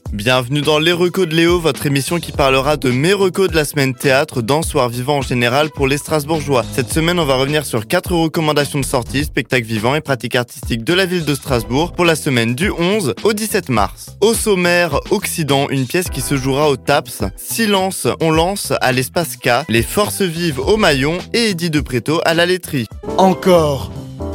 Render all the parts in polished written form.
Bienvenue dans Les Recos de Léo, votre émission qui parlera de mes recos de la semaine théâtre, danse ou art vivant en général pour les Strasbourgeois. Cette semaine, on va revenir sur 4 recommandations de sorties, spectacles vivants et pratiques artistiques de la ville de Strasbourg pour la semaine du 11 au 17 mars. Au sommaire, Occident, une pièce qui se jouera au TAPS, Silence, on lance à l'Espace K, Les Forces Vives au Maillon et Eddy de Pretto à la laiterie. Encore.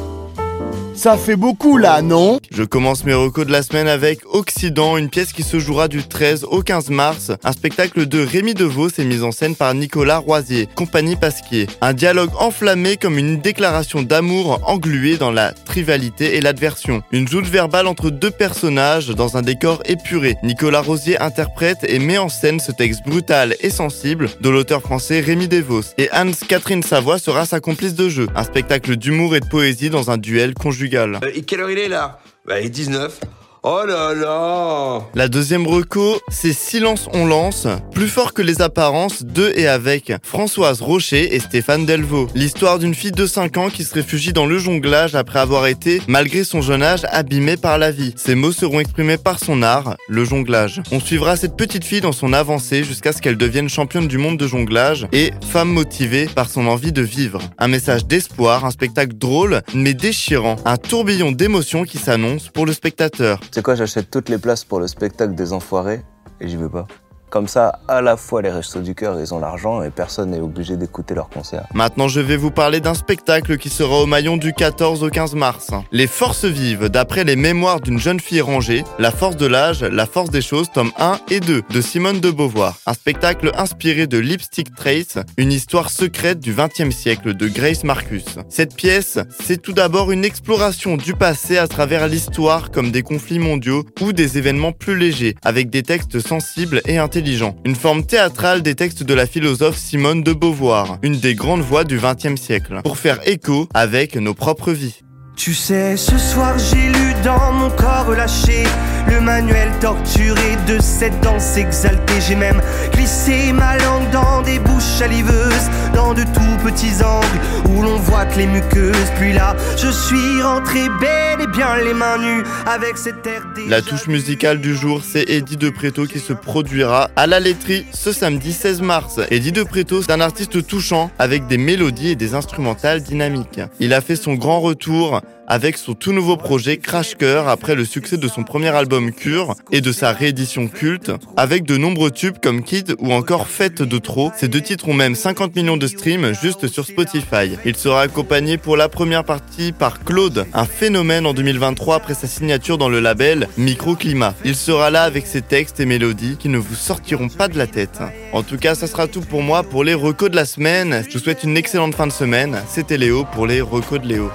Ça fait beaucoup là, non ? Je commence mes recos de la semaine avec Occident, une pièce qui se jouera du 13 au 15 mars. Un spectacle de Rémi Devos est mis en scène par Nicolas Roisier, compagnie Pasquier. Un dialogue enflammé comme une déclaration d'amour engluée dans la trivialité et l'adversion. Une joute verbale entre deux personnages dans un décor épuré. Nicolas Roisier interprète et met en scène ce texte brutal et sensible de l'auteur français Rémi Devos. Et Anne-Catherine Savoie sera sa complice de jeu. Un spectacle d'humour et de poésie dans un duel conjugal. Et quelle heure il est là ? Il est 19. Oh là là ! La deuxième reco, c'est Silence on lance, plus fort que les apparences de et avec Françoise Rocher et Stéphane Delvaux. L'histoire d'une fille de 5 ans qui se réfugie dans le jonglage après avoir été, malgré son jeune âge, abîmée par la vie. Ces mots seront exprimés par son art, le jonglage. On suivra cette petite fille dans son avancée jusqu'à ce qu'elle devienne championne du monde de jonglage et femme motivée par son envie de vivre. Un message d'espoir, un spectacle drôle mais déchirant, un tourbillon d'émotions qui s'annonce pour le spectateur. C'est quoi, j'achète toutes les places pour le spectacle des Enfoirés et j'y vais pas. Comme ça, à la fois les Restos du Cœur, ils ont l'argent et personne n'est obligé d'écouter leur concert. Maintenant, je vais vous parler d'un spectacle qui sera au Maillon du 14 au 15 mars. Les Forces Vives, d'après les mémoires d'une jeune fille rangée, La force de l'âge, la force des choses, tome 1 et 2, de Simone de Beauvoir. Un spectacle inspiré de Lipstick Trace, une histoire secrète du XXe siècle de Grace Marcus. Cette pièce, c'est tout d'abord une exploration du passé à travers l'histoire comme des conflits mondiaux ou des événements plus légers, avec des textes sensibles et intelligents. Une forme théâtrale des textes de la philosophe Simone de Beauvoir, une des grandes voix du XXe siècle, pour faire écho avec nos propres vies. Tu sais, ce soir j'ai lu dans mon corps relâché le manuel torturé de cette danse exaltée. J'ai même glissé ma langue dans des bouches saliveuses, dans de tout petits angles où l'on voit que les muqueuses. Puis là, je suis rentré bel et bien les mains nues avec cet air déjà... La touche musicale du jour, c'est Eddy de Pretto qui se produira à la laiterie ce samedi 16 mars. Eddy de Pretto, c'est un artiste touchant avec des mélodies et des instrumentales dynamiques. Il a fait son grand retour avec son tout nouveau projet Crash Cœur après le succès de son premier album Cure et de sa réédition culte, avec de nombreux tubes comme Kid ou encore Fête de trop. Ces deux titres ont même 50 millions de streams juste sur Spotify. Il sera accompagné pour la première partie par Claude, un phénomène en 2023 après sa signature dans le label Microclimat. Il sera là avec ses textes et mélodies qui ne vous sortiront pas de la tête. En tout cas, ça sera tout pour moi pour les recos de la semaine. Je vous souhaite une excellente fin de semaine. C'était Léo pour les recos de Léo.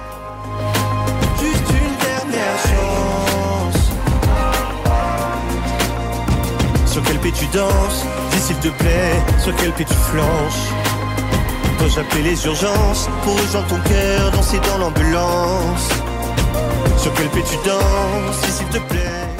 Sur quel pied tu danses, dis s'il te plaît, sur quel pied tu flanches. Dois-je appeler les urgences pour rejoindre ton cœur, danser dans l'ambulance. Sur quel pied tu danses, dis s'il te plaît.